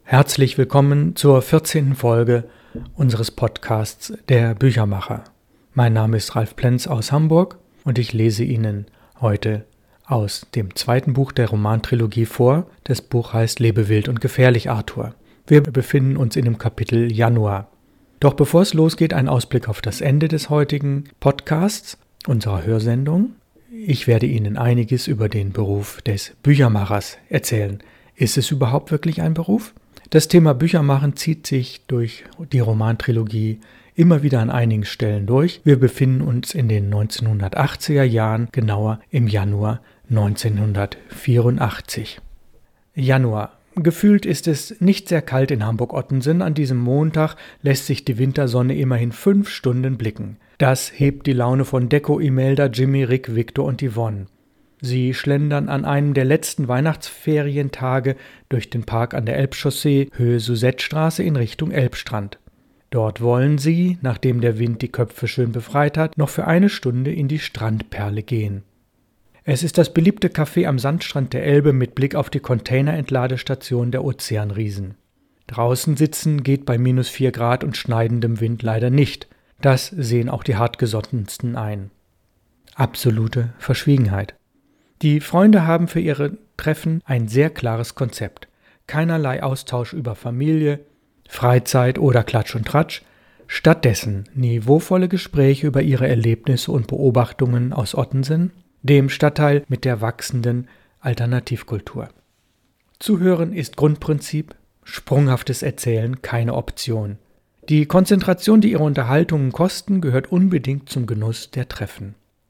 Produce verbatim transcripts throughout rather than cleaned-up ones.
Herzlich willkommen zur vierzehnten Folge unseres Podcasts Der Büchermacher. Mein Name ist Ralf Plenz aus Hamburg und ich lese Ihnen heute aus dem zweiten Buch der Romantrilogie vor. Das Buch heißt Lebe wild und gefährlich, Arthur. Wir befinden uns in dem Kapitel Januar. Doch bevor es losgeht, ein Ausblick auf das Ende des heutigen Podcasts, unserer Hörsendung. Ich werde Ihnen einiges über den Beruf des Büchermachers erzählen. Ist es überhaupt wirklich ein Beruf? Das Thema Büchermachen zieht sich durch die Romantrilogie immer wieder an einigen Stellen durch. Wir befinden uns in den neunzehnhundertachtziger Jahren, genauer im Januar neunzehnhundertvierundachtzig. Januar. Gefühlt ist es nicht sehr kalt in Hamburg-Ottensen. An diesem Montag lässt sich die Wintersonne immerhin fünf Stunden blicken. Das hebt die Laune von Dekko, Imelda, Jimmy, Rick, Victor und Yvonne. Sie schlendern an einem der letzten Weihnachtsferientage durch den Park an der Elbchaussee, Höhe Susettstraße in Richtung Elbstrand. Dort wollen sie, nachdem der Wind die Köpfe schön befreit hat, noch für eine Stunde in die Strandperle gehen. Es ist das beliebte Café am Sandstrand der Elbe mit Blick auf die Container-Entladestation der Ozeanriesen. Draußen sitzen geht bei minus vier Grad und schneidendem Wind leider nicht. Das sehen auch die hartgesottensten ein. Absolute Verschwiegenheit. Die Freunde haben für ihre Treffen ein sehr klares Konzept. Keinerlei Austausch über Familie, Freizeit oder Klatsch und Tratsch. Stattdessen niveauvolle Gespräche über ihre Erlebnisse und Beobachtungen aus Ottensen, dem Stadtteil mit der wachsenden Alternativkultur. Zuhören ist Grundprinzip, sprunghaftes Erzählen keine Option. Die Konzentration, die ihre Unterhaltungen kosten, gehört unbedingt zum Genuss der Treffen.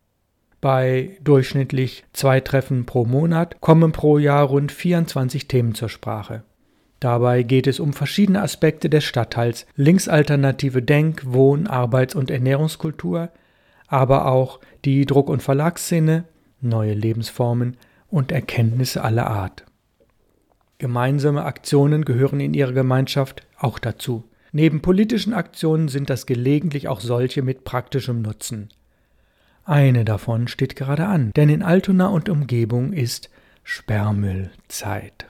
Bei durchschnittlich zwei Treffen pro Monat kommen pro Jahr rund vierundzwanzig Themen zur Sprache. Dabei geht es um verschiedene Aspekte des Stadtteils, linksalternative Denk-, Wohn-, Arbeits- und Ernährungskultur, aber auch die Druck- und Verlagsszene, neue Lebensformen und Erkenntnisse aller Art. Gemeinsame Aktionen gehören in ihrer Gemeinschaft auch dazu. Neben politischen Aktionen sind das gelegentlich auch solche mit praktischem Nutzen. Eine davon steht gerade an, denn in Altona und Umgebung ist Sperrmüllzeit.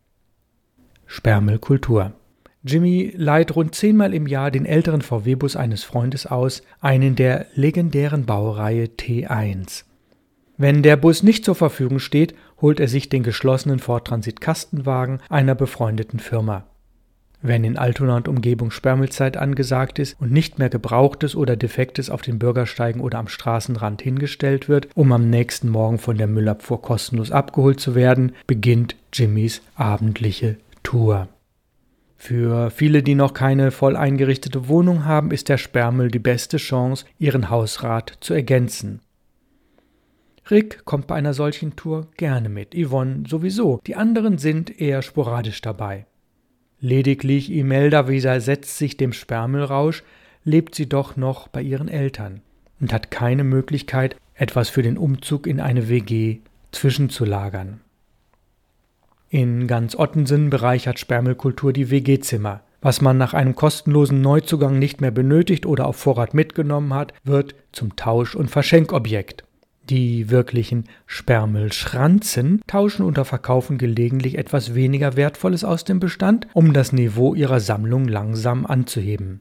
Sperrmüllkultur. Jimmy leiht rund zehnmal im Jahr den älteren V W-Bus eines Freundes aus, einen der legendären Baureihe T eins. Wenn der Bus nicht zur Verfügung steht, holt er sich den geschlossenen Ford Transit Kastenwagen einer befreundeten Firma. Wenn in Altona und Umgebung Sperrmüllzeit angesagt ist und nicht mehr Gebrauchtes oder Defektes auf den Bürgersteigen oder am Straßenrand hingestellt wird, um am nächsten Morgen von der Müllabfuhr kostenlos abgeholt zu werden, beginnt Jimmys abendliche Tour. Für viele, die noch keine voll eingerichtete Wohnung haben, ist der Sperrmüll die beste Chance, ihren Hausrat zu ergänzen. Rick kommt bei einer solchen Tour gerne mit, Yvonne sowieso, die anderen sind eher sporadisch dabei. Lediglich Imelda widersetzt sich dem Sperrmüllrausch, lebt sie doch noch bei ihren Eltern und hat keine Möglichkeit, etwas für den Umzug in eine W G zwischenzulagern. In ganz Ottensen bereichert Sperrmüllkultur die W G-Zimmer. Was man nach einem kostenlosen Neuzugang nicht mehr benötigt oder auf Vorrat mitgenommen hat, wird zum Tausch- und Verschenkobjekt. Die wirklichen Sperrmüllschranzen tauschen oder verkaufen gelegentlich etwas weniger Wertvolles aus dem Bestand, um das Niveau ihrer Sammlung langsam anzuheben.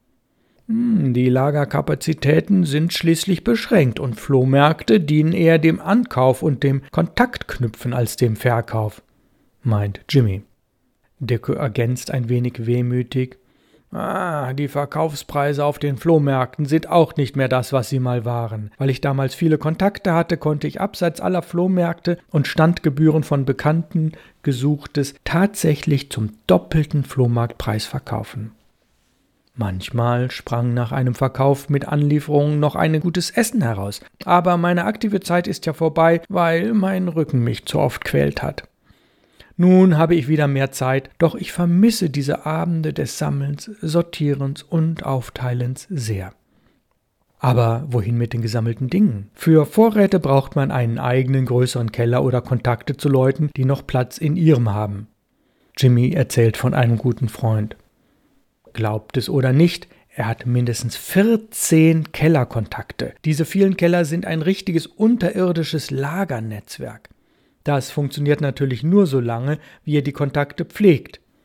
Die Lagerkapazitäten sind schließlich beschränkt und Flohmärkte dienen eher dem Ankauf und dem Kontaktknüpfen als dem Verkauf, meint Jimmy. Dekko ergänzt ein wenig wehmütig: Ah, die Verkaufspreise auf den Flohmärkten sind auch nicht mehr das, was sie mal waren. Weil ich damals viele Kontakte hatte, konnte ich abseits aller Flohmärkte und Standgebühren von Bekannten Gesuchtes tatsächlich zum doppelten Flohmarktpreis verkaufen. Manchmal sprang nach einem Verkauf mit Anlieferungen noch ein gutes Essen heraus. Aber meine aktive Zeit ist ja vorbei, weil mein Rücken mich zu oft quält hat. Nun habe ich wieder mehr Zeit, doch ich vermisse diese Abende des Sammelns, Sortierens und Aufteilens sehr. Aber wohin mit den gesammelten Dingen? Für Vorräte braucht man einen eigenen größeren Keller oder Kontakte zu Leuten, die noch Platz in ihrem haben. Jimmy erzählt von einem guten Freund. Glaubt es oder nicht, er hat mindestens vierzehn Kellerkontakte. Diese vielen Keller sind ein richtiges unterirdisches Lagernetzwerk. Das funktioniert natürlich nur so lange, wie er die Kontakte pflegt.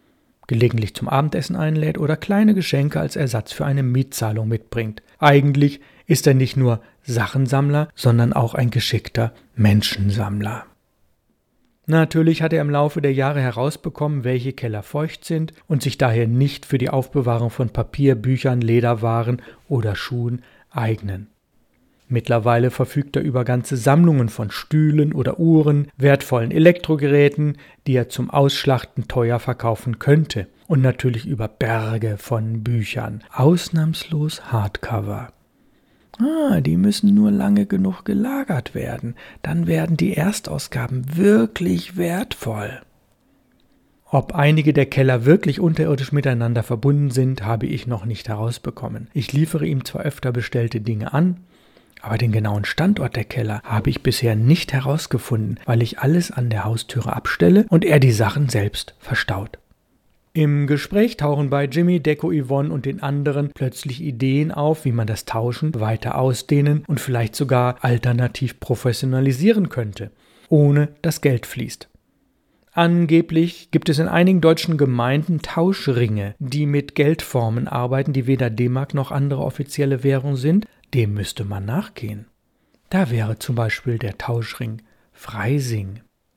gelegentlich zum Abendessen einlädt oder kleine Geschenke als Ersatz für eine Mietzahlung mitbringt. Eigentlich ist er nicht nur Sachensammler, sondern auch ein geschickter Menschensammler. Natürlich hat er im Laufe der Jahre herausbekommen, welche Keller feucht sind und sich daher nicht für die Aufbewahrung von Papier, Büchern, Lederwaren oder Schuhen eignen. Mittlerweile verfügt er über ganze Sammlungen von Stühlen oder Uhren, wertvollen Elektrogeräten, die er zum Ausschlachten teuer verkaufen könnte. Und natürlich über Berge von Büchern, ausnahmslos Hardcover. Ah, die müssen nur lange genug gelagert werden, dann werden die Erstausgaben wirklich wertvoll. Ob einige der Keller wirklich unterirdisch miteinander verbunden sind, habe ich noch nicht herausbekommen. Ich liefere ihm zwar öfter bestellte Dinge an, aber den genauen Standort der Keller habe ich bisher nicht herausgefunden, weil ich alles an der Haustüre abstelle und er die Sachen selbst verstaut. Im Gespräch tauchen bei Jimmy, Dekko, Yvonne und den anderen plötzlich Ideen auf, wie man das Tauschen weiter ausdehnen und vielleicht sogar alternativ professionalisieren könnte, ohne dass Geld fließt. Angeblich gibt es in einigen deutschen Gemeinden Tauschringe, die mit Geldformen arbeiten, die weder D-Mark noch andere offizielle Währung sind. Dem müsste man nachgehen. Da wäre zum Beispiel der Tauschring Freising.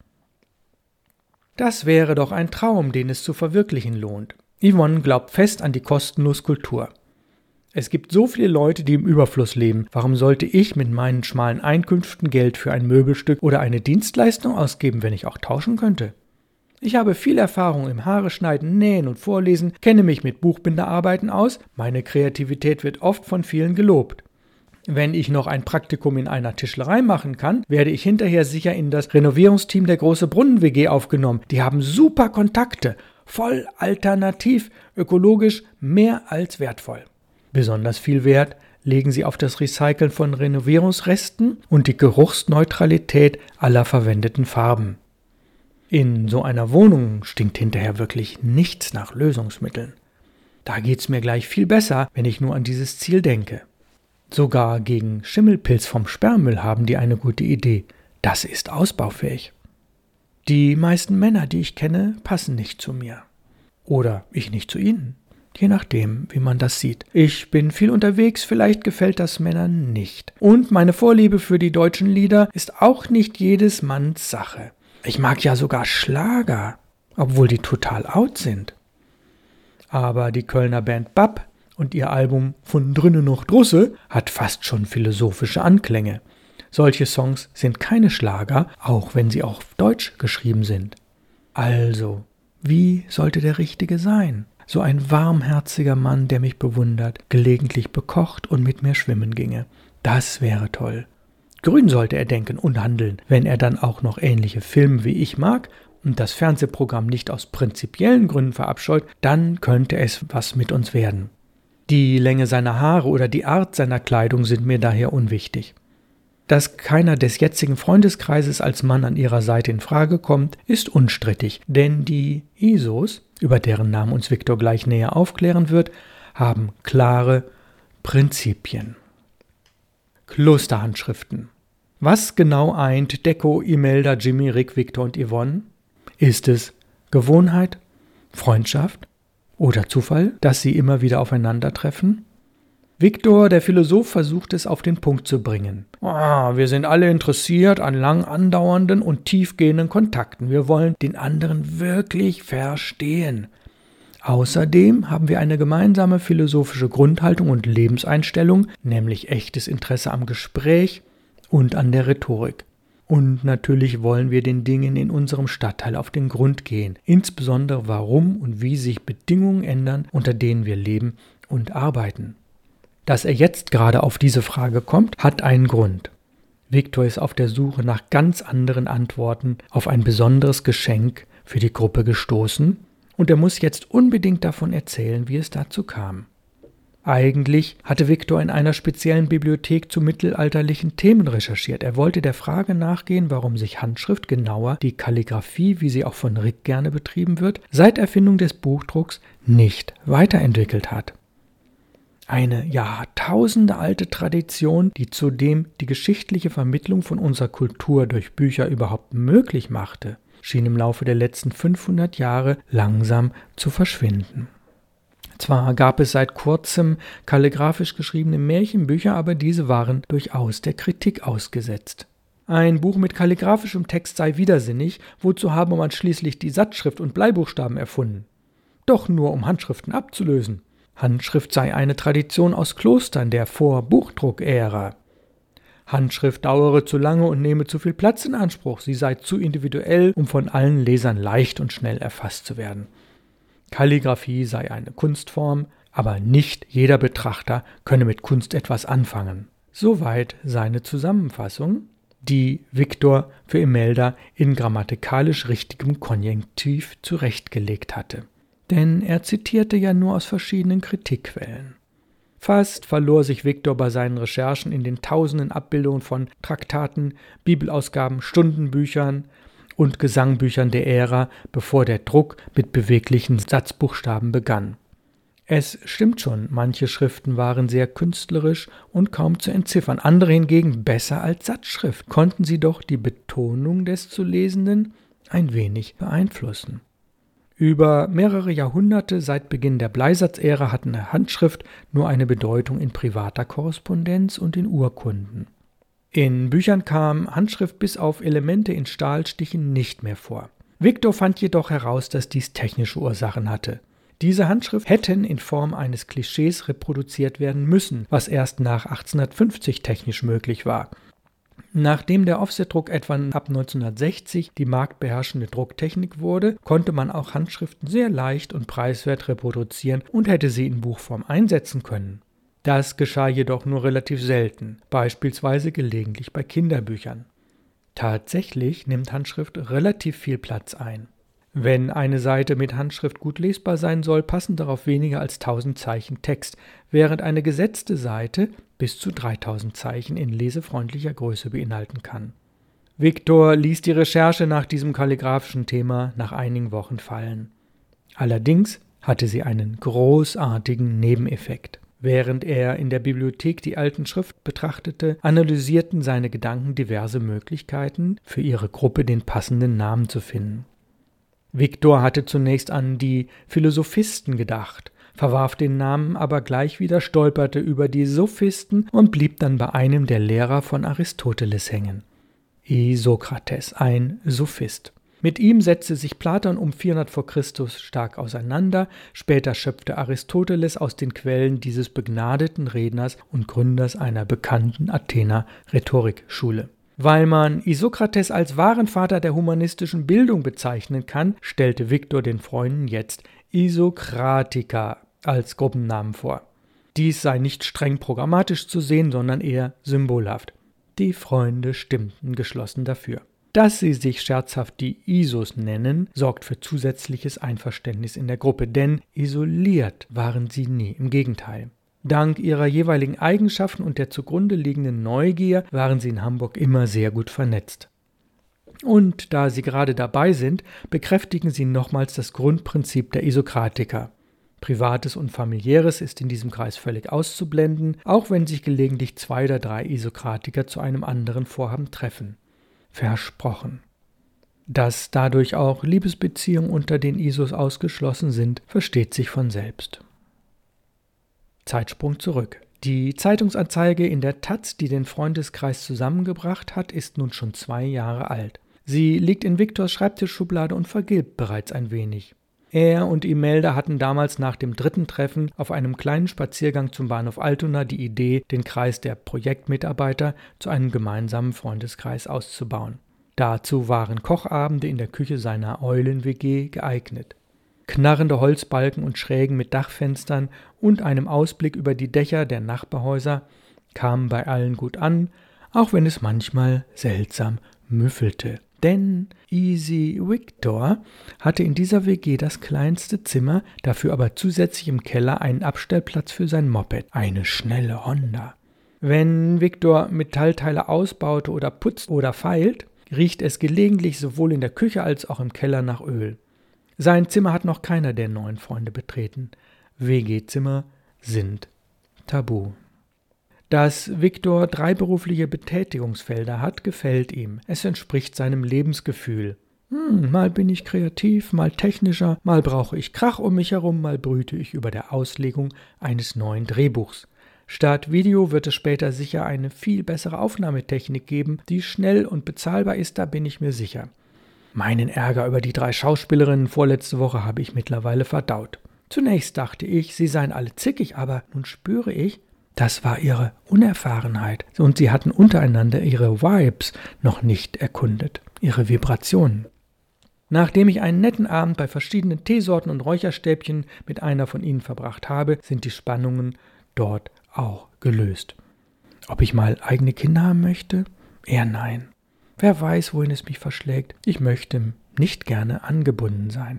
Das wäre doch ein Traum, den es zu verwirklichen lohnt. Yvonne glaubt fest an die kostenlose Kultur. Es gibt so viele Leute, die im Überfluss leben. Warum sollte ich mit meinen schmalen Einkünften Geld für ein Möbelstück oder eine Dienstleistung ausgeben, wenn ich auch tauschen könnte? Ich habe viel Erfahrung im Haare schneiden, Nähen und Vorlesen, kenne mich mit Buchbinderarbeiten aus. Meine Kreativität wird oft von vielen gelobt. Wenn ich noch ein Praktikum in einer Tischlerei machen kann, werde ich hinterher sicher in das Renovierungsteam der Große Brunnen W G aufgenommen. Die haben super Kontakte, voll alternativ, ökologisch mehr als wertvoll. Besonders viel Wert legen sie auf das Recyceln von Renovierungsresten und die Geruchsneutralität aller verwendeten Farben. In so einer Wohnung stinkt hinterher wirklich nichts nach Lösungsmitteln. Da geht's mir gleich viel besser, wenn ich nur an dieses Ziel denke. Sogar gegen Schimmelpilz vom Sperrmüll haben die eine gute Idee. Das ist ausbaufähig. Die meisten Männer, die ich kenne, passen nicht zu mir. Oder ich nicht zu ihnen. Je nachdem, wie man das sieht. Ich bin viel unterwegs, vielleicht gefällt das Männern nicht. Und meine Vorliebe für die deutschen Lieder ist auch nicht jedes Manns Sache. Ich mag ja sogar Schlager, obwohl die total out sind. Aber die Kölner Band B A P und ihr Album Von drinnen noch Drusse hat fast schon philosophische Anklänge. Solche Songs sind keine Schlager, auch wenn sie auf Deutsch geschrieben sind. Also, wie sollte der Richtige sein? So ein warmherziger Mann, der mich bewundert, gelegentlich bekocht und mit mir schwimmen ginge. Das wäre toll. Grün sollte er denken und handeln, wenn er dann auch noch ähnliche Filme wie ich mag und das Fernsehprogramm nicht aus prinzipiellen Gründen verabscheut, dann könnte es was mit uns werden. Die Länge seiner Haare oder die Art seiner Kleidung sind mir daher unwichtig. Dass keiner des jetzigen Freundeskreises als Mann an ihrer Seite in Frage kommt, ist unstrittig, denn die I S Os, über deren Namen uns Viktor gleich näher aufklären wird, haben klare Prinzipien. Klosterhandschriften. Was genau eint Dekko, Imelda, Jimmy, Rick, Viktor und Yvonne? Ist es Gewohnheit, Freundschaft oder Zufall, dass sie immer wieder aufeinandertreffen? Viktor, der Philosoph, versucht es auf den Punkt zu bringen. Oh, wir sind alle interessiert an lang andauernden und tiefgehenden Kontakten. Wir wollen den anderen wirklich verstehen. Außerdem haben wir eine gemeinsame philosophische Grundhaltung und Lebenseinstellung, nämlich echtes Interesse am Gespräch und an der Rhetorik. Und natürlich wollen wir den Dingen in unserem Stadtteil auf den Grund gehen, insbesondere warum und wie sich Bedingungen ändern, unter denen wir leben und arbeiten. Dass er jetzt gerade auf diese Frage kommt, hat einen Grund. Viktor ist auf der Suche nach ganz anderen Antworten auf ein besonderes Geschenk für die Gruppe gestoßen und er muss jetzt unbedingt davon erzählen, wie es dazu kam. Eigentlich hatte Viktor in einer speziellen Bibliothek zu mittelalterlichen Themen recherchiert. Er wollte der Frage nachgehen, warum sich Handschrift, genauer die Kalligraphie, wie sie auch von Rick gerne betrieben wird, seit Erfindung des Buchdrucks nicht weiterentwickelt hat. Eine jahrtausendealte Tradition, die zudem die geschichtliche Vermittlung von unserer Kultur durch Bücher überhaupt möglich machte. schien im Laufe der letzten fünfhundert Jahre langsam zu verschwinden. Zwar gab es seit kurzem kalligraphisch geschriebene Märchenbücher, aber diese waren durchaus der Kritik ausgesetzt. Ein Buch mit kalligraphischem Text sei widersinnig, wozu habe man schließlich die Satzschrift und Bleibuchstaben erfunden? Doch nur um Handschriften abzulösen. Handschrift sei eine Tradition aus Klostern der Vor-Buchdruck-Ära. Handschrift dauere zu lange und nehme zu viel Platz in Anspruch, sie sei zu individuell, um von allen Lesern leicht und schnell erfasst zu werden. Kalligraphie sei eine Kunstform, aber nicht jeder Betrachter könne mit Kunst etwas anfangen. Soweit seine Zusammenfassung, die Victor für Imelda in grammatikalisch richtigem Konjunktiv zurechtgelegt hatte. Denn er zitierte ja nur aus verschiedenen Kritikquellen. Fast verlor sich Victor bei seinen Recherchen in den tausenden Abbildungen von Traktaten, Bibelausgaben, Stundenbüchern und Gesangbüchern der Ära, bevor der Druck mit beweglichen Satzbuchstaben begann. Es stimmt schon, manche Schriften waren sehr künstlerisch und kaum zu entziffern, andere hingegen besser als Satzschrift, konnten sie doch die Betonung des zu Lesenden ein wenig beeinflussen. Über mehrere Jahrhunderte seit Beginn der Bleisatzära hatten eine Handschrift nur eine Bedeutung in privater Korrespondenz und in Urkunden. In Büchern kam Handschrift bis auf Elemente in Stahlstichen nicht mehr vor. Victor fand jedoch heraus, dass dies technische Ursachen hatte. Diese Handschrift hätten in Form eines Klischees reproduziert werden müssen, was erst nach achtzehnhundertfünfzig technisch möglich war. Nachdem der Offsetdruck etwa ab neunzehnhundertsechzig die marktbeherrschende Drucktechnik wurde, konnte man auch Handschriften sehr leicht und preiswert reproduzieren und hätte sie in Buchform einsetzen können. Das geschah jedoch nur relativ selten, beispielsweise gelegentlich bei Kinderbüchern. Tatsächlich nimmt Handschrift relativ viel Platz ein. Wenn eine Seite mit Handschrift gut lesbar sein soll, passen darauf weniger als tausend Zeichen Text, während eine gesetzte Seite bis zu dreitausend Zeichen in lesefreundlicher Größe beinhalten kann. Victor ließ die Recherche nach diesem kalligraphischen Thema nach einigen Wochen fallen. Allerdings hatte sie einen großartigen Nebeneffekt. Während er in der Bibliothek die alten Schriften betrachtete, analysierten seine Gedanken diverse Möglichkeiten, für ihre Gruppe den passenden Namen zu finden. Victor hatte zunächst an die Philosophisten gedacht, verwarf den Namen aber gleich wieder, stolperte über die Sophisten und blieb dann bei einem der Lehrer von Aristoteles hängen. Isokrates, ein Sophist. Mit ihm setzte sich Platon um vierhundert vor Christus stark auseinander, später schöpfte Aristoteles aus den Quellen dieses begnadeten Redners und Gründers einer bekannten Athener Rhetorikschule. Weil man Isokrates als wahren Vater der humanistischen Bildung bezeichnen kann, stellte Victor den Freunden jetzt Isokratiker als Gruppennamen vor. Dies sei nicht streng programmatisch zu sehen, sondern eher symbolhaft. Die Freunde stimmten geschlossen dafür. Dass sie sich scherzhaft die Isos nennen, sorgt für zusätzliches Einverständnis in der Gruppe, denn isoliert waren sie nie, im Gegenteil. Dank ihrer jeweiligen Eigenschaften und der zugrunde liegenden Neugier waren sie in Hamburg immer sehr gut vernetzt. Und da sie gerade dabei sind, bekräftigen sie nochmals das Grundprinzip der Isokratiker. Privates und Familiäres ist in diesem Kreis völlig auszublenden, auch wenn sich gelegentlich zwei oder drei Isokratiker zu einem anderen Vorhaben treffen. Versprochen. Dass dadurch auch Liebesbeziehungen unter den Isos ausgeschlossen sind, versteht sich von selbst. Zeitsprung zurück. Die Zeitungsanzeige in der Taz, die den Freundeskreis zusammengebracht hat, ist nun schon zwei Jahre alt. Sie liegt in Victors Schreibtischschublade und vergilbt bereits ein wenig. Er und Imelda hatten damals nach dem dritten Treffen auf einem kleinen Spaziergang zum Bahnhof Altona die Idee, den Kreis der Projektmitarbeiter zu einem gemeinsamen Freundeskreis auszubauen. Dazu waren Kochabende in der Küche seiner Eulen-W G geeignet. Knarrende Holzbalken und Schrägen mit Dachfenstern und einem Ausblick über die Dächer der Nachbarhäuser kamen bei allen gut an, auch wenn es manchmal seltsam müffelte. Denn Easy Victor hatte in dieser W G das kleinste Zimmer, dafür aber zusätzlich im Keller einen Abstellplatz für sein Moped, eine schnelle Honda. Wenn Victor Metallteile ausbaute oder putzt oder feilt, riecht es gelegentlich sowohl in der Küche als auch im Keller nach Öl. Sein Zimmer hat noch keiner der neuen Freunde betreten. W G-Zimmer sind tabu. Dass Victor drei berufliche Betätigungsfelder hat, gefällt ihm. Es entspricht seinem Lebensgefühl. Hm, mal bin ich kreativ, mal technischer, mal brauche ich Krach um mich herum, mal brüte ich über der Auslegung eines neuen Drehbuchs. Statt Video wird es später sicher eine viel bessere Aufnahmetechnik geben, die schnell und bezahlbar ist, da bin ich mir sicher. Meinen Ärger über die drei Schauspielerinnen vorletzte Woche habe ich mittlerweile verdaut. Zunächst dachte ich, sie seien alle zickig, aber nun spüre ich, das war ihre Unerfahrenheit und sie hatten untereinander ihre Vibes noch nicht erkundet, ihre Vibrationen. Nachdem ich einen netten Abend bei verschiedenen Teesorten und Räucherstäbchen mit einer von ihnen verbracht habe, sind die Spannungen dort auch gelöst. Ob ich mal eigene Kinder haben möchte? Eher nein. Wer weiß, wohin es mich verschlägt. Ich möchte nicht gerne angebunden sein.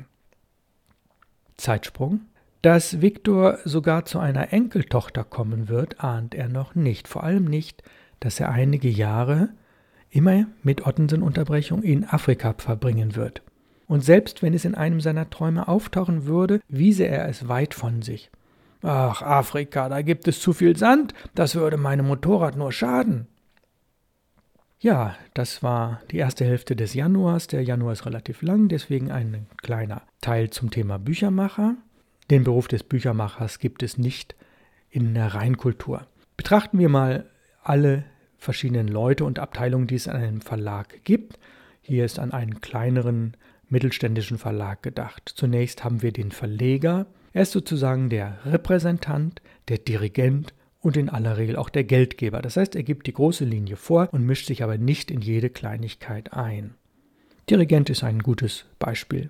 Zeitsprung. Dass Viktor sogar zu einer Enkeltochter kommen wird, ahnt er noch nicht. Vor allem nicht, dass er einige Jahre immer mit Ottensen-Unterbrechung in Afrika verbringen wird. Und selbst wenn es in einem seiner Träume auftauchen würde, wiese er es weit von sich. Ach, Afrika, da gibt es zu viel Sand, das würde meinem Motorrad nur schaden. Ja, das war die erste Hälfte des Januars. Der Januar ist relativ lang, deswegen ein kleiner Teil zum Thema Büchermacher. Den Beruf des Büchermachers gibt es nicht in der Reinkultur. Betrachten wir mal alle verschiedenen Leute und Abteilungen, die es an einem Verlag gibt. Hier ist an einen kleineren mittelständischen Verlag gedacht. Zunächst haben wir den Verleger. Er ist sozusagen der Repräsentant, der Dirigent und in aller Regel auch der Geldgeber. Das heißt, er gibt die große Linie vor und mischt sich aber nicht in jede Kleinigkeit ein. Dirigent ist ein gutes Beispiel.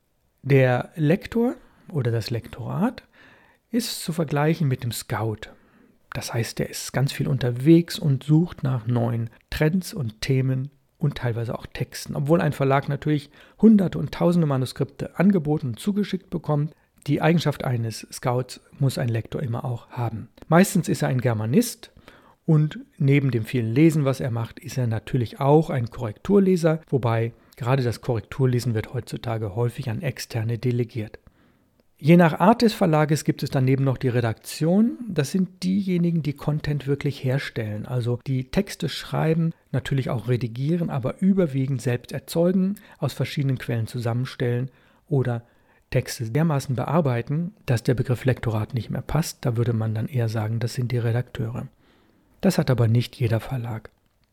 Der Lektor oder das Lektorat ist zu vergleichen mit dem Scout. Das heißt, er ist ganz viel unterwegs und sucht nach neuen Trends und Themen und teilweise auch Texten. Obwohl ein Verlag natürlich hunderte und tausende Manuskripte angeboten und zugeschickt bekommt, die Eigenschaft eines Scouts muss ein Lektor immer auch haben. Meistens ist er ein Germanist und neben dem vielen Lesen, was er macht, ist er natürlich auch ein Korrekturleser, wobei gerade das Korrekturlesen wird heutzutage häufig an Externe delegiert. Je nach Art des Verlages gibt es daneben noch die Redaktion. Das sind diejenigen, die Content wirklich herstellen, also die Texte schreiben, natürlich auch redigieren, aber überwiegend selbst erzeugen, aus verschiedenen Quellen zusammenstellen oder Texte dermaßen bearbeiten, dass der Begriff Lektorat nicht mehr passt. Da würde man dann eher sagen, das sind die Redakteure. Das hat aber nicht jeder Verlag.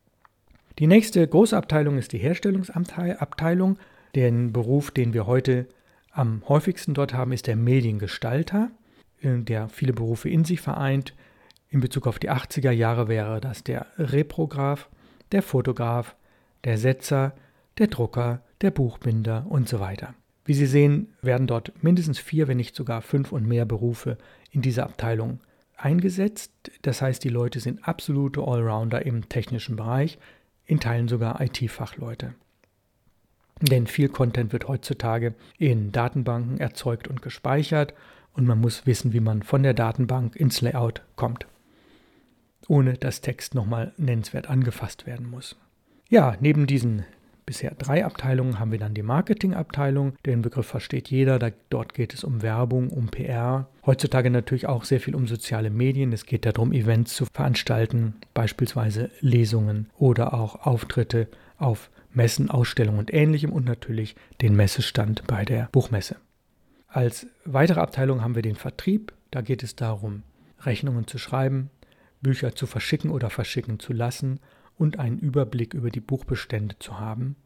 Die nächste große Abteilung ist die Herstellungsabteilung. Den Beruf, den wir heute am häufigsten dort haben, ist der Mediengestalter, der viele Berufe in sich vereint. In Bezug auf die achtziger Jahre wäre das der Reprograph, der Fotograf, der Setzer, der Drucker, der Buchbinder und so weiter. Wie Sie sehen, werden dort mindestens vier, wenn nicht sogar fünf und mehr Berufe in dieser Abteilung eingesetzt. Das heißt, die Leute sind absolute Allrounder im technischen Bereich, in Teilen sogar I T-Fachleute. Denn viel Content wird heutzutage in Datenbanken erzeugt und gespeichert und man muss wissen, wie man von der Datenbank ins Layout kommt, ohne dass Text nochmal nennenswert angefasst werden muss. Ja, neben diesen bisher drei Abteilungen haben wir dann die Marketingabteilung. Den Begriff versteht jeder. Da, dort geht es um Werbung, um P R. Heutzutage natürlich auch sehr viel um soziale Medien. Es geht darum, Events zu veranstalten, beispielsweise Lesungen oder auch Auftritte auf Messen, Ausstellungen und Ähnlichem und natürlich den Messestand bei der Buchmesse. Als weitere Abteilung haben wir den Vertrieb. Da geht es darum, Rechnungen zu schreiben, Bücher zu verschicken oder verschicken zu lassen und einen Überblick über die Buchbestände zu haben.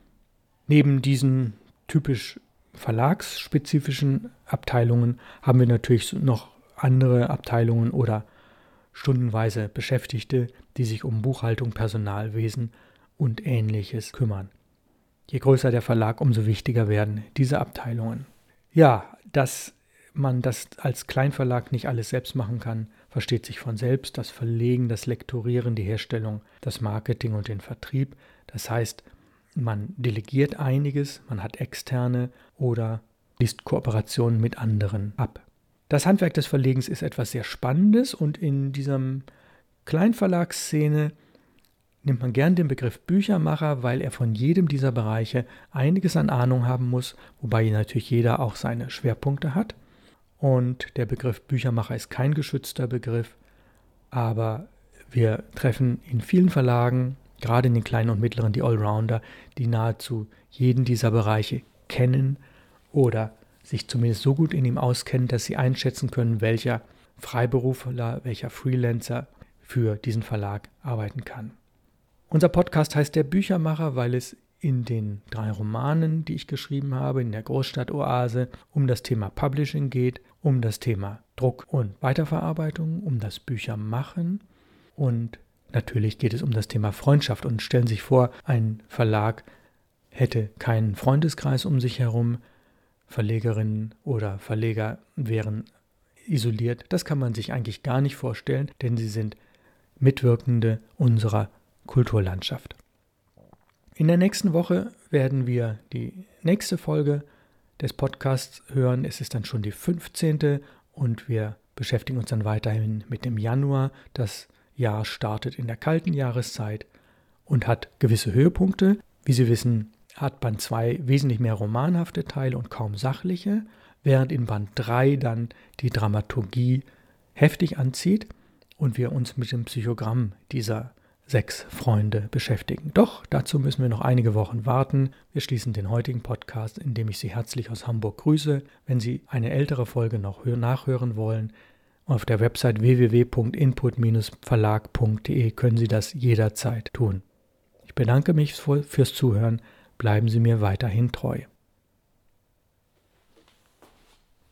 Neben diesen typisch verlagsspezifischen Abteilungen haben wir natürlich noch andere Abteilungen oder stundenweise Beschäftigte, die sich um Buchhaltung, Personalwesen und Ähnliches kümmern. Je größer der Verlag, umso wichtiger werden diese Abteilungen. Ja, dass man das als Kleinverlag nicht alles selbst machen kann, versteht sich von selbst. Das Verlegen, das Lektorieren, die Herstellung, das Marketing und den Vertrieb. Das heißt, man delegiert einiges, man hat Externe oder schließt Kooperationen mit anderen ab. Das Handwerk des Verlegens ist etwas sehr Spannendes und in dieser Kleinverlagsszene nimmt man gern den Begriff Büchermacher, weil er von jedem dieser Bereiche einiges an Ahnung haben muss, wobei natürlich jeder auch seine Schwerpunkte hat. Und der Begriff Büchermacher ist kein geschützter Begriff, aber wir treffen in vielen Verlagen gerade in den kleinen und mittleren, die Allrounder, die nahezu jeden dieser Bereiche kennen oder sich zumindest so gut in ihm auskennen, dass sie einschätzen können, welcher Freiberufler, welcher Freelancer für diesen Verlag arbeiten kann. Unser Podcast heißt Der Büchermacher, weil es in den drei Romanen, die ich geschrieben habe, in der Großstadtoase, um das Thema Publishing geht, um das Thema Druck und Weiterverarbeitung, um das Büchermachen und natürlich geht es um das Thema Freundschaft. Und stellen Sie sich vor, ein Verlag hätte keinen Freundeskreis um sich herum, Verlegerinnen oder Verleger wären isoliert. Das kann man sich eigentlich gar nicht vorstellen, denn sie sind Mitwirkende unserer Kulturlandschaft. In der nächsten Woche werden wir die nächste Folge des Podcasts hören. Es ist dann schon die fünfzehnte und wir beschäftigen uns dann weiterhin mit dem Januar. Das Jahr startet in der kalten Jahreszeit und hat gewisse Höhepunkte. Wie Sie wissen, hat Band zwei wesentlich mehr romanhafte Teile und kaum sachliche, während in Band drei dann die Dramaturgie heftig anzieht und wir uns mit dem Psychogramm dieser sechs Freunde beschäftigen. Doch dazu müssen wir noch einige Wochen warten. Wir schließen den heutigen Podcast, indem ich Sie herzlich aus Hamburg grüße. Wenn Sie eine ältere Folge noch nachhören wollen, auf der Website w w w punkt input verlag punkt d e können Sie das jederzeit tun. Ich bedanke mich fürs Zuhören. Bleiben Sie mir weiterhin treu.